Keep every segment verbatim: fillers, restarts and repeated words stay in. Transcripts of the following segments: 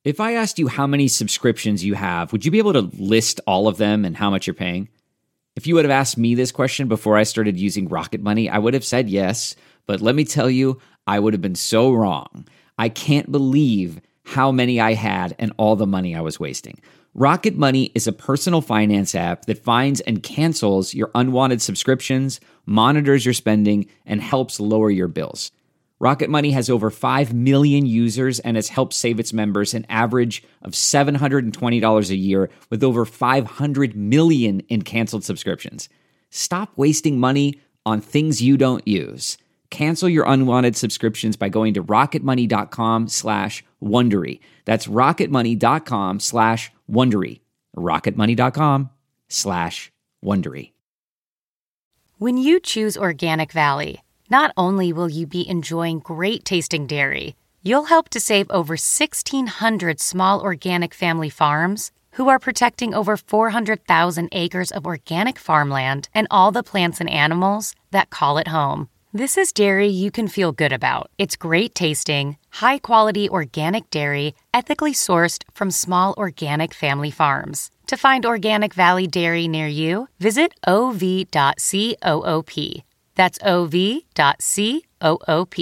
If I asked you how many subscriptions you have, would you be able to list all of them and how much you're paying? If you would have asked me this question before I started using Rocket Money, I would have said yes, but let me tell you, I would have been so wrong. I can't believe how many I had and all the money I was wasting. Rocket Money is a personal finance app that finds and cancels your unwanted subscriptions, monitors your spending, and helps lower your bills. Rocket Money has over five million users and has helped save its members an average of seven hundred twenty dollars a year with over five hundred million in canceled subscriptions. Stop wasting money on things you don't use. Cancel your unwanted subscriptions by going to rocketmoney.com slash Wondery. That's rocketmoney.com slash Wondery. rocketmoney.com slash Wondery. When you choose Organic Valley, not only will you be enjoying great tasting dairy, you'll help to save over sixteen hundred small organic family farms who are protecting over four hundred thousand acres of organic farmland and all the plants and animals that call it home. This is dairy you can feel good about. It's great tasting, high-quality organic dairy, ethically sourced from small organic family farms. To find Organic Valley Dairy near you, visit o v dot coop. That's o v dot coop.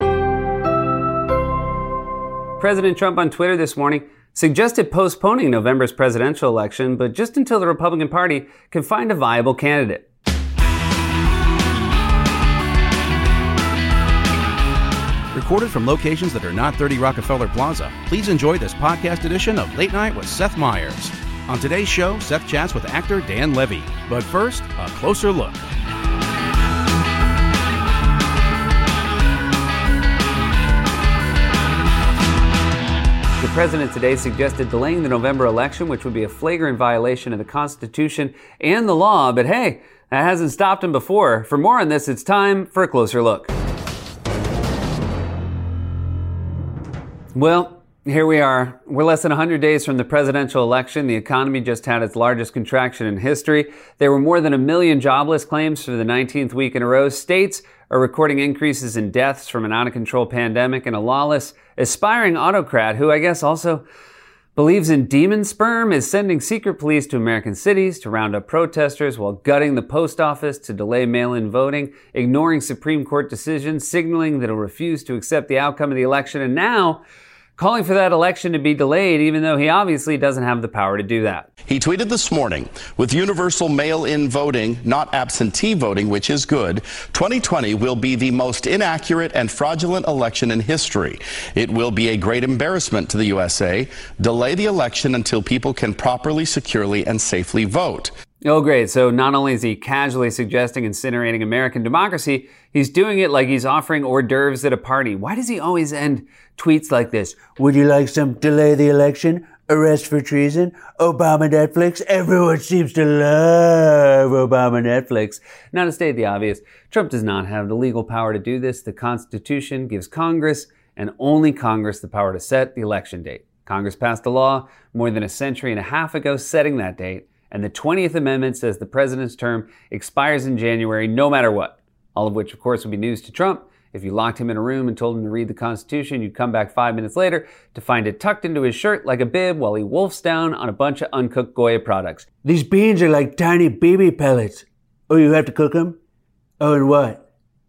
President Trump on Twitter this morning suggested postponing November's presidential election, but just until the Republican Party can find a viable candidate. Recorded from locations that are not thirty Rockefeller Plaza, please enjoy this podcast edition of Late Night with Seth Meyers. On today's show, Seth chats with actor Dan Levy. But first, a closer look. The president today suggested delaying the November election, which would be a flagrant violation of the Constitution and the law. But hey, that hasn't stopped him before. For more on this, it's time for a closer look. Well, here we are. We're less than one hundred days from the presidential election. The economy just had its largest contraction in history. There were more than a million jobless claims for the nineteenth week in a row. States are recording increases in deaths from an out-of-control pandemic, and a lawless, aspiring autocrat who I guess also believes in demon sperm is sending secret police to American cities to round up protesters while gutting the post office to delay mail-in voting, ignoring Supreme Court decisions, signaling that it'll refuse to accept the outcome of the election, and now calling for that election to be delayed, even though he obviously doesn't have the power to do that. He tweeted this morning, with universal mail-in voting, not absentee voting, which is good, twenty twenty will be the most inaccurate and fraudulent election in history. It will be a great embarrassment to the U S A. Delay the election until people can properly, securely, and safely vote. Oh, great. So not only is he casually suggesting incinerating American democracy, he's doing it like he's offering hors d'oeuvres at a party. Why does he always end tweets like this? Would you like some delay the election? Arrest for treason? Obama Netflix? Everyone seems to love Obama Netflix. Now, to state the obvious, Trump does not have the legal power to do this. The Constitution gives Congress, and only Congress, the power to set the election date. Congress passed a law more than a century and a half ago setting that date. And the twentieth Amendment says the president's term expires in January no matter what. All of which, of course, would be news to Trump. If you locked him in a room and told him to read the Constitution, you'd come back five minutes later to find it tucked into his shirt like a bib while he wolfs down on a bunch of uncooked Goya products. These beans are like tiny baby pellets. Oh, you have to cook them? Oh, and what?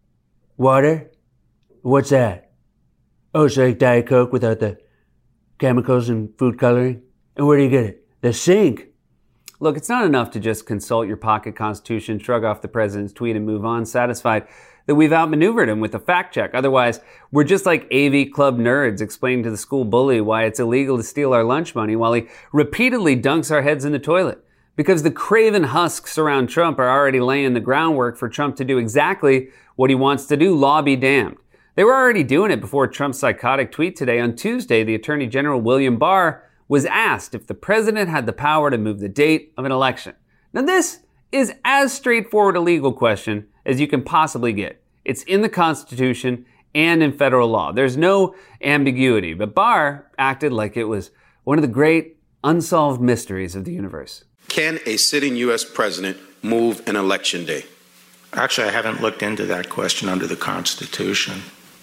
Water? What's that? Oh, it's like Diet Coke without the chemicals and food coloring? And where do you get it? The sink. Look, it's not enough to just consult your pocket constitution, shrug off the president's tweet, and move on, satisfied that we've outmaneuvered him with a fact check. Otherwise, we're just like A V Club nerds explaining to the school bully why it's illegal to steal our lunch money while he repeatedly dunks our heads in the toilet. Because the craven husks around Trump are already laying the groundwork for Trump to do exactly what he wants to do, law be damned. They were already doing it before Trump's psychotic tweet today. On Tuesday, the Attorney General William Barr was asked if the president had the power to move the date of an election. Now this is as straightforward a legal question as you can possibly get. It's in the Constitution and in federal law. There's no ambiguity, but Barr acted like it was one of the great unsolved mysteries of the universe. Can a sitting U S president move an election day? Actually, I haven't looked into that question under the Constitution.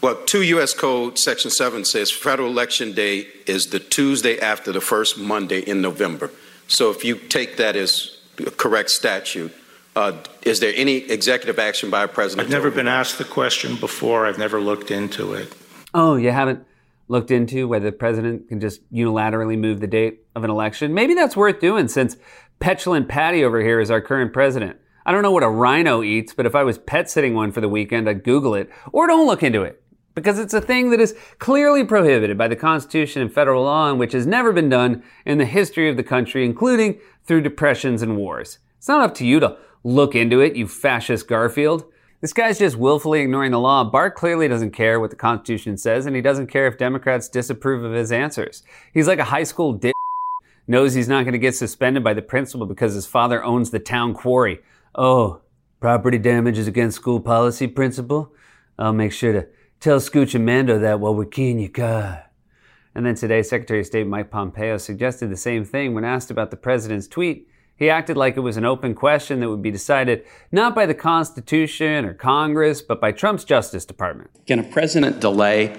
Well, two U S Code Section seven says federal election day is the Tuesday after the first Monday in November. So if you take that as a correct statute, uh, is there any executive action by a president? I've never been asked the question before. I've never looked into it. Oh, you haven't looked into whether the president can just unilaterally move the date of an election? Maybe that's worth doing, since petulant Patty over here is our current president. I don't know what a rhino eats, but if I was pet sitting one for the weekend, I'd Google it. Or don't look into it, because it's a thing that is clearly prohibited by the Constitution and federal law, and which has never been done in the history of the country, including through depressions and wars. It's not up to you to look into it, you fascist Garfield. This guy's just willfully ignoring the law. Bart clearly doesn't care what the Constitution says, and he doesn't care if Democrats disapprove of his answers. He's like a high school dick, knows he's not going to get suspended by the principal because his father owns the town quarry. Oh, property damage is against school policy, principal? I'll make sure to tell Scooch and Mando that while we're keying your car. And then today, Secretary of State Mike Pompeo suggested the same thing when asked about the president's tweet. He acted like it was an open question that would be decided not by the Constitution or Congress, but by Trump's Justice Department. Can a president delay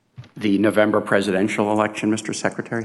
the November presidential election, Mister Secretary?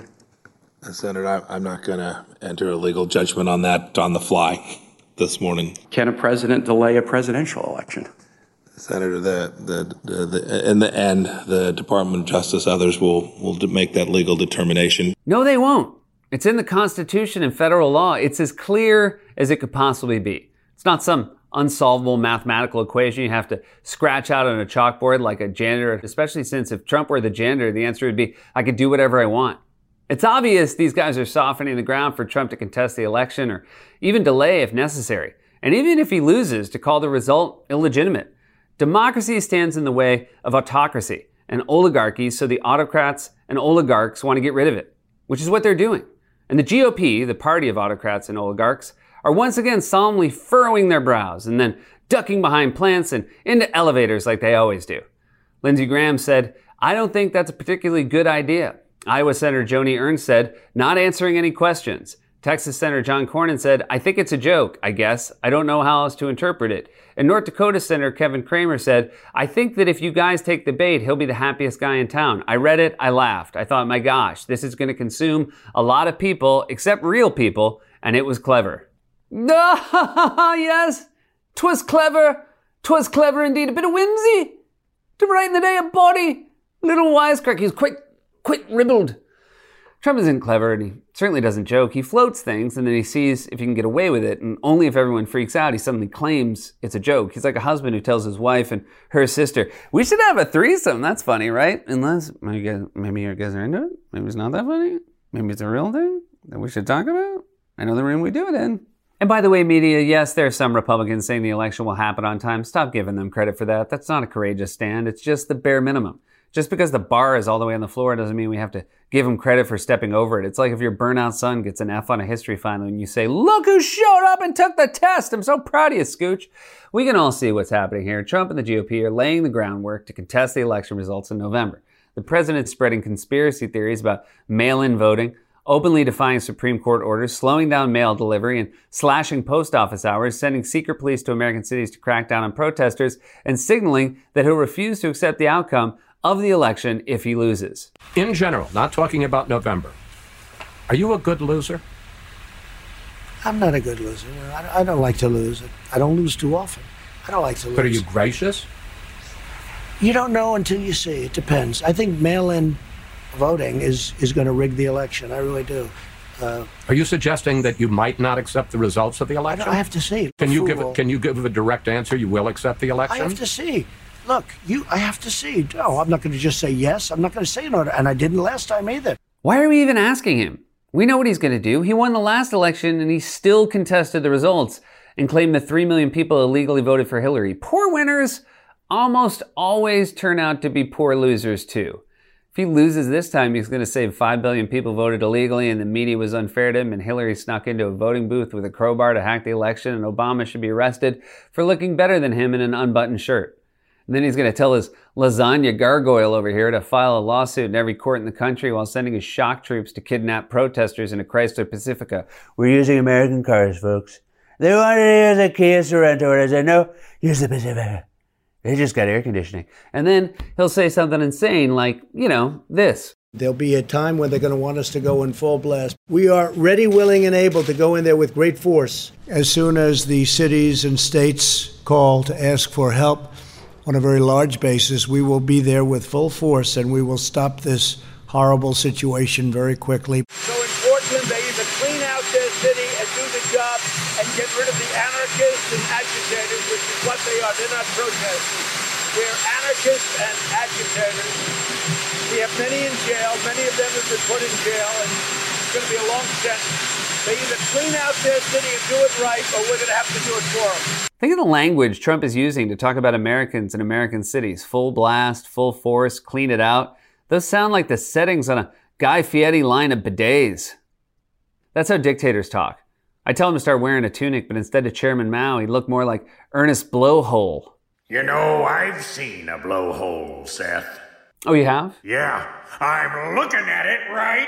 Senator, I'm not going to enter a legal judgment on that on the fly this morning. Can a president delay a presidential election? Senator, the, the, the, the, in the end, the Department of Justice, others will, will make that legal determination. No, they won't. It's in the Constitution and federal law. It's as clear as it could possibly be. It's not some unsolvable mathematical equation you have to scratch out on a chalkboard like a janitor, especially since if Trump were the janitor, the answer would be, I could do whatever I want. It's obvious these guys are softening the ground for Trump to contest the election or even delay if necessary. And even if he loses, to call the result illegitimate. Democracy stands in the way of autocracy and oligarchy, so the autocrats and oligarchs want to get rid of it, which is what they're doing. And the G O P, the party of autocrats and oligarchs, are once again solemnly furrowing their brows and then ducking behind plants and into elevators like they always do. Lindsey Graham said, I don't think that's a particularly good idea. Iowa Senator Joni Ernst said, not answering any questions. Texas Senator John Cornyn said, I think it's a joke, I guess. I don't know how else to interpret it. And North Dakota Senator Kevin Cramer said, I think that if you guys take the bait, he'll be the happiest guy in town. I read it, I laughed. I thought, my gosh, this is going to consume a lot of people, except real people, and it was clever. Yes, 'twas clever. 'Twas clever indeed. A bit of whimsy to brighten the day of body. Little wisecrack. He's quite, quite ribald. Trump isn't clever, and he certainly doesn't joke. He floats things, and then he sees if he can get away with it, and only if everyone freaks out, he suddenly claims it's a joke. He's like a husband who tells his wife and her sister, we should have a threesome. That's funny, right? Unless maybe you guys, maybe you guys are into it. Maybe it's not that funny. Maybe it's a real thing that we should talk about. I know the room we do it in. And by the way, media, yes, there are some Republicans saying the election will happen on time. Stop giving them credit for that. That's not a courageous stand. It's just the bare minimum. Just because the bar is all the way on the floor doesn't mean we have to give him credit for stepping over it. It's like if your burnout son gets an F on a history final and you say, look who showed up and took the test. I'm so proud of you, Scooch. We can all see what's happening here. Trump and the G O P are laying the groundwork to contest the election results in November. The president's spreading conspiracy theories about mail-in voting, openly defying Supreme Court orders, slowing down mail delivery, and slashing post office hours, sending secret police to American cities to crack down on protesters, and signaling that he'll refuse to accept the outcome of the election if he loses. In general, not talking about November, are you a good loser? I'm not a good loser. I don't like to lose. I don't lose too often. I don't like to lose. But are you gracious? You don't know until you see. It depends. I think mail-in voting is, is going to rig the election. I really do. Uh, are you suggesting that you might not accept the results of the election? I, I have to see. Can you give a, Can you give a direct answer? You will accept the election? I have to see. Look, you. I have to see. No, I'm not going to just say yes. I'm not going to say no. And I didn't last time either. Why are we even asking him? We know what he's going to do. He won the last election and he still contested the results and claimed that three million people illegally voted for Hillary. Poor winners almost always turn out to be poor losers too. If he loses this time, he's going to say five billion people voted illegally and the media was unfair to him and Hillary snuck into a voting booth with a crowbar to hack the election and Obama should be arrested for looking better than him in an unbuttoned shirt. And then he's going to tell his lasagna gargoyle over here to file a lawsuit in every court in the country while sending his shock troops to kidnap protesters in a Chrysler Pacifica. We're using American cars, folks. They wanted to use a Kia Sorento, and I said, no, use the Pacifica. They just got air conditioning. And then he'll say something insane like, you know, this. There'll be a time when they're going to want us to go in full blast. We are ready, willing, and able to go in there with great force. As soon as the cities and states call to ask for help on a very large basis, we will be there with full force, and we will stop this horrible situation very quickly. So in Portland, they either clean out their city and do the job and get rid of the anarchists and agitators, which is what they are. They're not protesters. They're anarchists and agitators. We have many in jail. Many of them have been put in jail, and it's going to be a long sentence. They either clean out their city and do it right, or we're going to have to do it for them. Think of the language Trump is using to talk about Americans and American cities. Full blast, full force, clean it out. Those sound like the settings on a Guy Fieri line of bidets. That's how dictators talk. I tell him to start wearing a tunic, but instead of Chairman Mao, he'd look more like Ernest Blowhole. You know, I've seen a blowhole, Seth. Oh, you have? Yeah, I'm looking at it right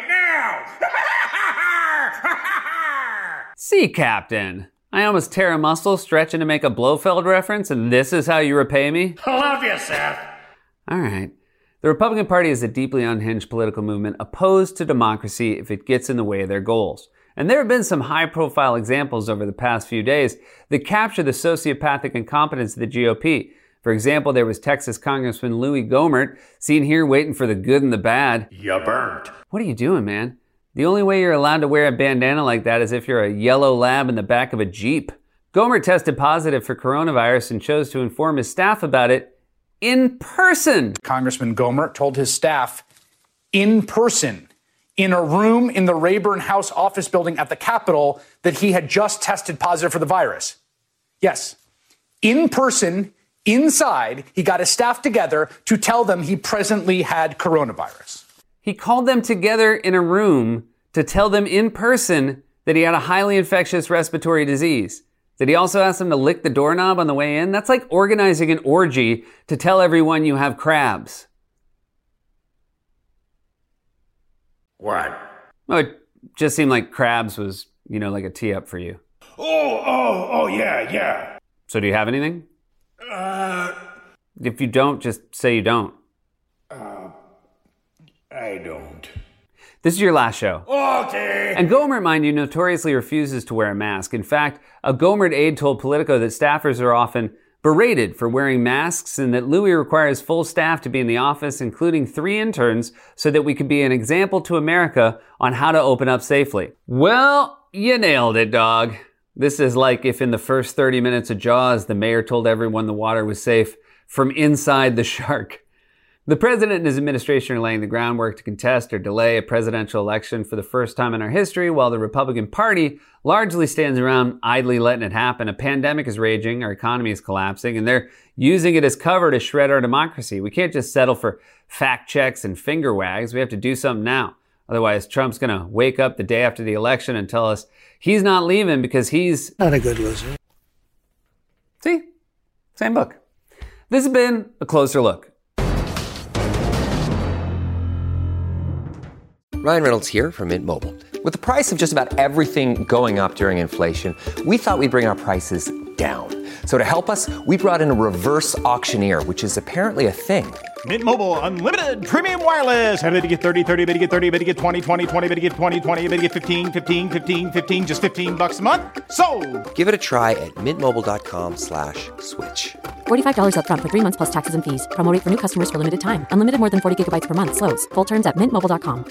now. See, Captain, I almost tear a muscle stretching to make a Blofeld reference, and this is how you repay me? Love you, Seth. All right. The Republican Party is a deeply unhinged political movement opposed to democracy if it gets in the way of their goals. And there have been some high-profile examples over the past few days that capture the sociopathic incompetence of the G O P. For example, there was Texas Congressman Louis Gohmert, seen here waiting for the good and the bad. You burnt. What are you doing, man? The only way you're allowed to wear a bandana like that is if you're a yellow lab in the back of a Jeep. Gohmert tested positive for coronavirus and chose to inform his staff about it in person. Congressman Gohmert told his staff in person, in a room in the Rayburn House office building at the Capitol, that he had just tested positive for the virus. Yes, in person, inside, he got his staff together to tell them he presently had coronavirus. He called them together in a room to tell them in person that he had a highly infectious respiratory disease. Did he also ask them to lick the doorknob on the way in? That's like organizing an orgy to tell everyone you have crabs. What? Oh, it just seemed like crabs was, you know, like a tee up for you. Oh, oh, oh, yeah, yeah. So do you have anything? Uh... If you don't, just say you don't. Uh... I don't. This is your last show. Okay. And Gohmert, mind you, notoriously refuses to wear a mask. In fact, a Gohmert aide told Politico that staffers are often berated for wearing masks and that Louis requires full staff to be in the office, including three interns, so that we could be an example to America on how to open up safely. Well, you nailed it, dog. This is like if in the first thirty minutes of Jaws, the mayor told everyone the water was safe from inside the shark. The president and his administration are laying the groundwork to contest or delay a presidential election for the first time in our history, while the Republican Party largely stands around idly letting it happen. A pandemic is raging, our economy is collapsing, and they're using it as cover to shred our democracy. We can't just settle for fact checks and finger wags. We have to do something now. Otherwise, Trump's going to wake up the day after the election and tell us he's not leaving because he's not a good loser. See? Same book. This has been A Closer Look. Ryan Reynolds here from Mint Mobile. With the price of just about everything going up during inflation, we thought we'd bring our prices down. So to help us, we brought in a reverse auctioneer, which is apparently a thing. Mint Mobile Unlimited Premium Wireless. How to get thirty, thirty, bit to get thirty, bit to get twenty, twenty, twenty, bit to get twenty, twenty, bit to get fifteen, fifteen, fifteen, fifteen, just fifteen bucks a month? Sold! Give it a try at mintmobile.com slash switch. forty-five dollars up front for three months plus taxes and fees. Promo rate for new customers for limited time. Unlimited more than forty gigabytes per month. Slows full terms at mint mobile dot com.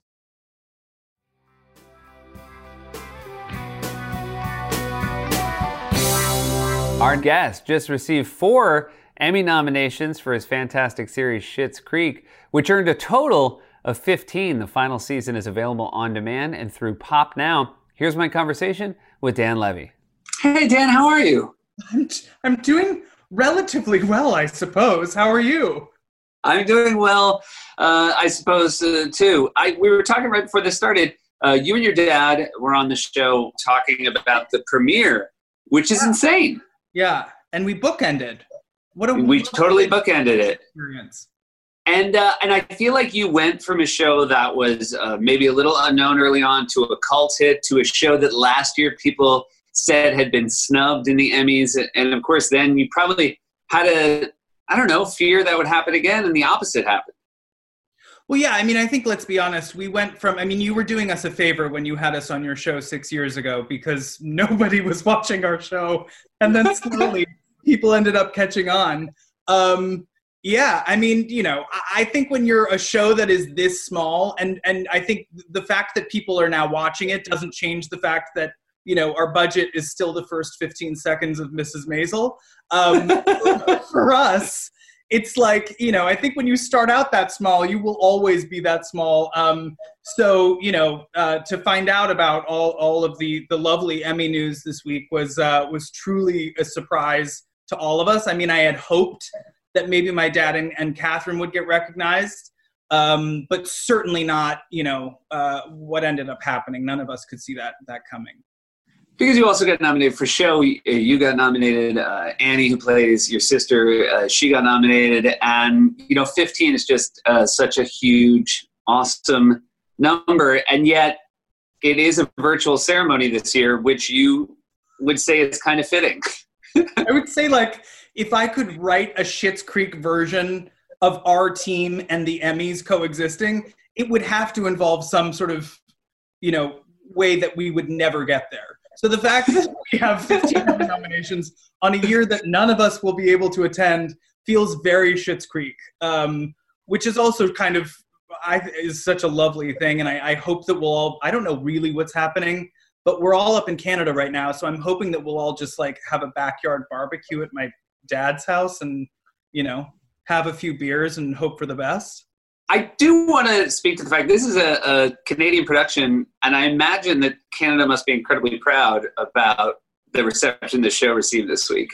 Our guest just received four Emmy nominations for his fantastic series Schitt's Creek, which earned a total of fifteen. The final season is available on demand and through Pop Now. Here's my conversation with Dan Levy. Hey, Dan, how are you? I'm, I'm doing relatively well, I suppose. How are you? I'm doing well, uh, I suppose, uh, too. I, we were talking right before this started. Uh, you and your dad were on the show talking about the premiere, which is insane. Yeah, and we bookended. What a we totally bookended it. Experience. And uh, and I feel like you went from a show that was uh, maybe a little unknown early on to a cult hit to a show that last year people said had been snubbed in the Emmys. And of course, then you probably had a I don't know, fear that would happen again and the opposite happened. Well, yeah, I mean, I think, let's be honest, we went from, I mean, you were doing us a favor when you had us on your show six years ago because nobody was watching our show. And then slowly people ended up catching on. Um, yeah, I mean, you know, I, I think when you're a show that is this small, and, and I think the fact that people are now watching it doesn't change the fact that, you know, our budget is still the first fifteen seconds of Missus Maisel. Um, for us, it's like, you know, I think when you start out that small, you will always be that small. Um, so, you know, uh, to find out about all, all of the, the lovely Emmy news this week was uh, was truly a surprise to all of us. I mean, I had hoped that maybe my dad and, and Catherine would get recognized, um, but certainly not, you know, uh, what ended up happening. None of us could see that that coming. Because you also got nominated for show, you got nominated, uh, Annie, who plays your sister, uh, she got nominated, and, you know, fifteen is just uh, such a huge, awesome number, and yet it is a virtual ceremony this year, which you would say is kind of fitting. I would say, like, if I could write a Schitt's Creek version of our team and the Emmys coexisting, it would have to involve some sort of, you know, way that we would never get there. So the fact that we have fifteen nominations on a year that none of us will be able to attend feels very Schitt's Creek, um, which is also kind of, I, is such a lovely thing. And I, I hope that we'll all, I don't know really what's happening, but we're all up in Canada right now. So I'm hoping that we'll all just like have a backyard barbecue at my dad's house and, you know, have a few beers and hope for the best. I do want to speak to the fact this is a, a Canadian production, and I imagine that Canada must be incredibly proud about the reception the show received this week.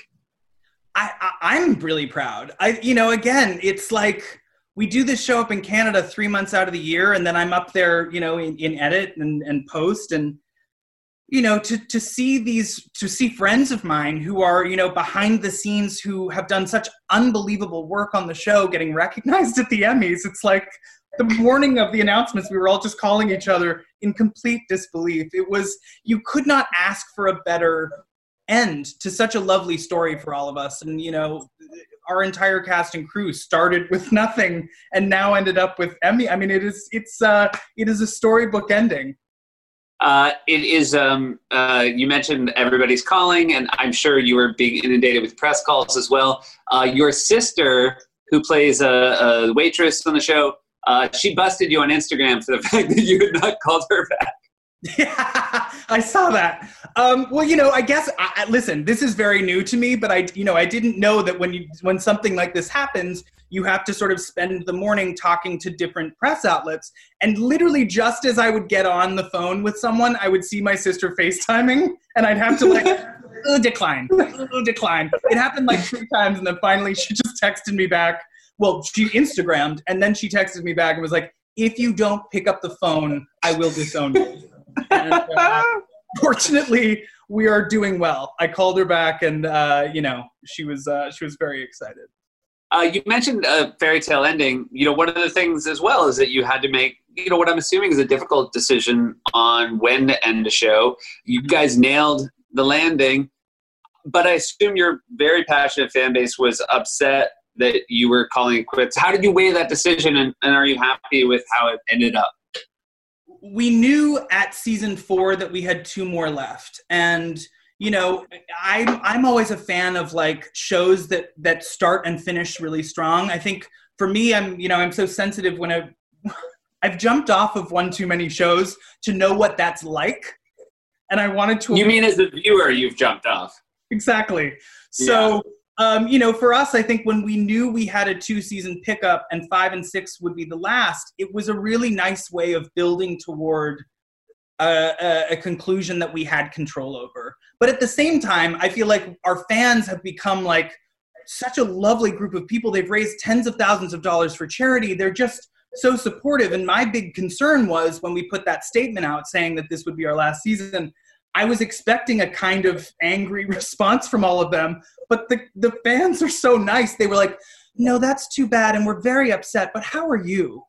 I, I, I'm really proud. I, you know, again, it's like we do this show up in Canada three months out of the year, and then I'm up there, you know, in, in edit and, and post, and you know, to to see these, to see friends of mine who are, you know, behind the scenes, who have done such unbelievable work on the show, getting recognized at the Emmys. It's like the morning of the announcements, we were all just calling each other in complete disbelief. It was, you could not ask for a better end to such a lovely story for all of us. And, you know, our entire cast and crew started with nothing and now ended up with Emmy. I mean, it is, it's, uh, it is a storybook ending. Uh, it is, um, uh, you mentioned everybody's calling, and I'm sure you were being inundated with press calls as well. Uh, your sister, who plays a, a waitress on the show, uh, she busted you on Instagram for the fact that you had not called her back. Yeah, I saw that. Um, well, you know, I guess, I, I, listen, this is very new to me, but I, you know, I didn't know that when you, when something like this happens, you have to sort of spend the morning talking to different press outlets. And literally just as I would get on the phone with someone, I would see my sister FaceTiming and I'd have to like, uh, decline, uh, decline. It happened like three times. And then finally she just texted me back. Well, she Instagrammed and then she texted me back and was like, if you don't pick up the phone, I will disown you. And, uh, fortunately, we are doing well. I called her back and, uh, you know, she was, uh, she was very excited. Uh, you mentioned a fairy tale ending. You know, one of the things as well is that you had to make, you know, what I'm assuming is a difficult decision on when to end a show. You guys nailed the landing, but I assume your very passionate fan base was upset that you were calling it quits. How did you weigh that decision, and, and are you happy with how it ended up? We knew at season four that we had two more left, and you know, I'm I'm always a fan of like shows that that start and finish really strong. I think for me, I'm you know I'm so sensitive when I I've jumped off of one too many shows to know what that's like, and I wanted to. You mean as a viewer, you've jumped off? Exactly. So. Yeah. Um, you know, for us, I think when we knew we had a two-season pickup and five and six would be the last, it was a really nice way of building toward a, a, a conclusion that we had control over. But at the same time, I feel like our fans have become like such a lovely group of people. They've raised tens of thousands of dollars for charity. They're just so supportive. And my big concern was when we put that statement out saying that this would be our last season, I was expecting a kind of angry response from all of them, but the, the fans are so nice. They were like, no, that's too bad, and we're very upset, but how are you?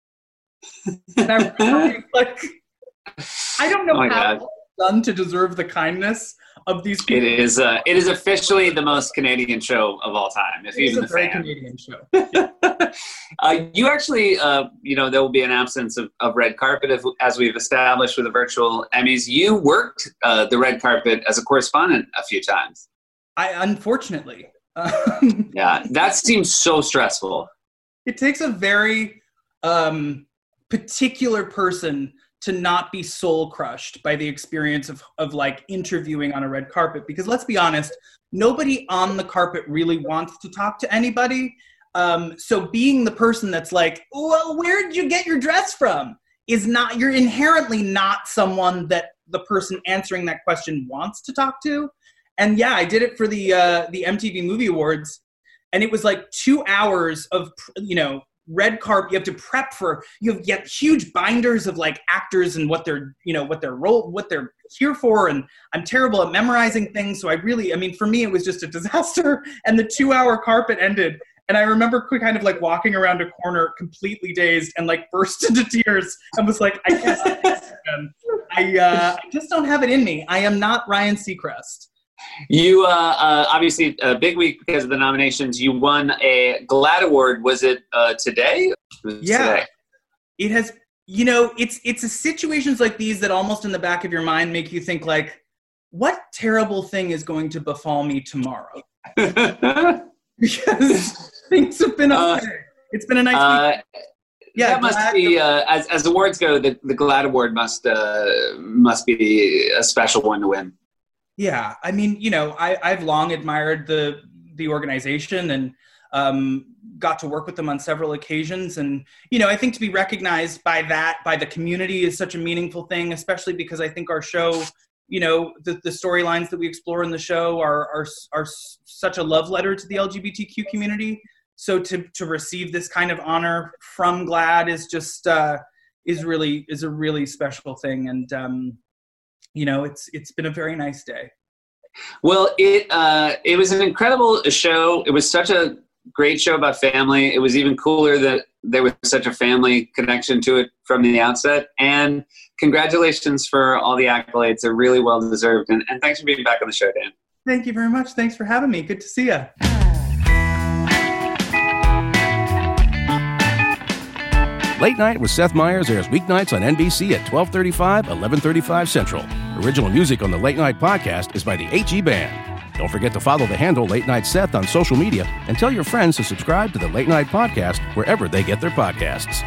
And I'm like, I don't know oh how God. it's done to deserve the kindness of these people. It is uh, it is officially the most Canadian show of all time, if it even is a the very fan. Canadian show. uh, you actually, uh, you know, there will be an absence of, of red carpet, if, as we've established with the virtual Emmys. You worked uh, the red carpet as a correspondent a few times. I unfortunately. Um, yeah, that seems so stressful. It takes a very um, particular person to not be soul crushed by the experience of, of like interviewing on a red carpet. Because let's be honest, nobody on the carpet really wants to talk to anybody. Um, so being the person that's like, well, where did you get your dress from? Is not, you're inherently not someone that the person answering that question wants to talk to. And yeah, I did it for the uh, the M T V Movie Awards. And it was like two hours of, you know, red carpet. You have to prep for, you have, you have huge binders of like actors and what they're, you know, what their role, what they're here for. And I'm terrible at memorizing things. So I really, I mean, for me, it was just a disaster. And the two hour carpet ended. And I remember kind of like walking around a corner completely dazed and like burst into tears and was like, I can't do this again. I, uh, I just don't have it in me. I am not Ryan Seacrest. You, uh, uh, obviously, a big week because of the nominations. You won a GLAAD Award. Was it uh, today? Was it yeah. Today? It has, you know, it's it's a situations like these that almost in the back of your mind make you think like, what terrible thing is going to befall me tomorrow? Because things have been okay. Uh, it's been a nice uh, week. Yeah, that must GLAAD, be, uh, as, as awards go, the, the GLAAD Award must, uh, must be a special one to win. Yeah, I mean, you know, I, I've long admired the the organization and um, got to work with them on several occasions. And, you know, I think to be recognized by that, by the community is such a meaningful thing, especially because I think our show, you know, the, the storylines that we explore in the show are, are, are such a love letter to the L G B T Q community. So to, to receive this kind of honor from GLAAD is just, uh, is really, is a really special thing. And, um, you know, it's it's been a very nice day. Well, it uh, it was an incredible show. It was such a great show about family. It was even cooler that there was such a family connection to it from the outset. And congratulations for all the accolades. They're really well deserved. And, and thanks for being back on the show, Dan. Thank you very much. Thanks for having me. Good to see you. Late Night with Seth Meyers airs weeknights on N B C at twelve thirty-five, eleven thirty-five Central. Original music on the Late Night podcast is by the H E Band. Don't forget to follow the handle Late Night Seth on social media and tell your friends to subscribe to the Late Night podcast wherever they get their podcasts.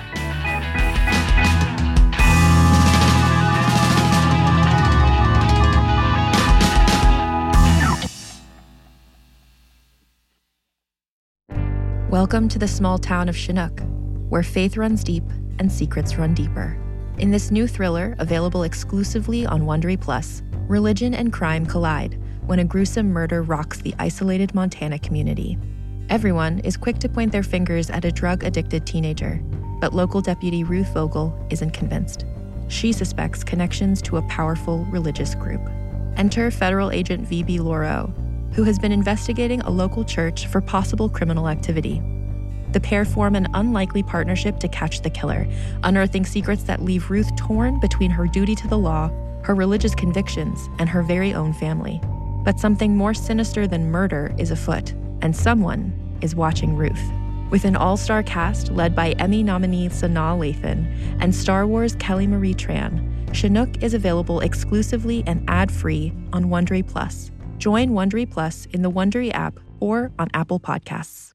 Welcome to the small town of Chinook, where faith runs deep and secrets run deeper. In this new thriller, available exclusively on Wondery Plus, religion and crime collide when a gruesome murder rocks the isolated Montana community. Everyone is quick to point their fingers at a drug-addicted teenager, but local deputy Ruth Vogel isn't convinced. She suspects connections to a powerful religious group. Enter federal agent V B Lauro, who has been investigating a local church for possible criminal activity. The pair form an unlikely partnership to catch the killer, unearthing secrets that leave Ruth torn between her duty to the law, her religious convictions, and her very own family. But something more sinister than murder is afoot, and someone is watching Ruth. With an all-star cast led by Emmy nominee Sanaa Lathan and Star Wars Kelly Marie Tran, Chinook is available exclusively and ad-free on Wondery Plus. Join Wondery Plus in the Wondery app or on Apple Podcasts.